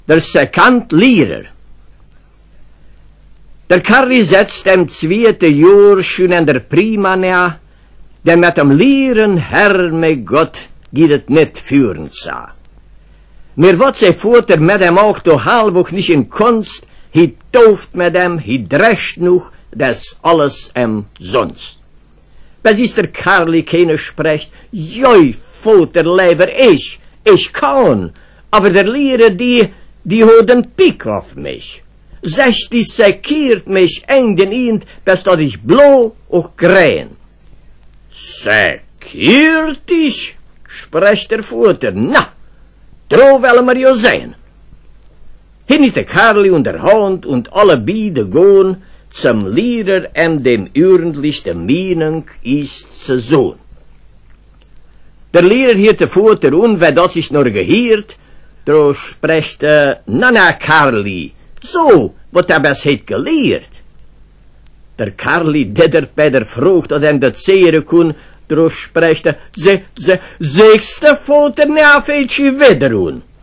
Der sekant Lehrer. Der Karli setzt dem 2. Jahr schon an der Prima näher, denn mit dem Lehren Herr mit Gott geht es nicht führen sah. Mir wat se Vater mit dem auch do halbwoch nicht in Kunst, hi tauft mit dem, hi drescht noch, das alles sonst. Was ist der Karli keine sprecht, joi, Vater, lieber ich kann, aber der Lehrer, die hat den Pik auf mich. Die sekiert mich eng den Ind, bis dat ich blau och gräen. Sekiert dich, sprecht der Vater, na, dro wollen wir jo sein. Hinnit der Karli und der Hand und alle beide gehen zum Lehrer dem ordentlichen Meinung ist zu sohn. Der Lehrer hielt der Vater wer dat sich nur gehiert, dro sprecht na Karli, so, wat es het gelehrt. Der Karli deddert bei der Frucht, dat dat zehren kun, dro sprecht sechste Vater, ne afeitschi wederun.